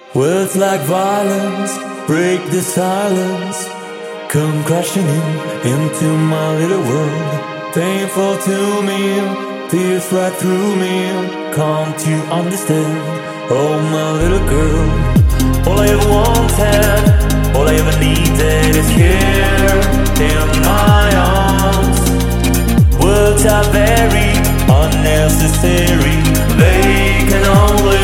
Words like violence break the silence, come crashing into my little world. Painful to me, pierce right through me. Can't you understand? Oh, my little girl. All I ever wanted, all I ever needed is here in my arms. Words are very unnecessary, they can only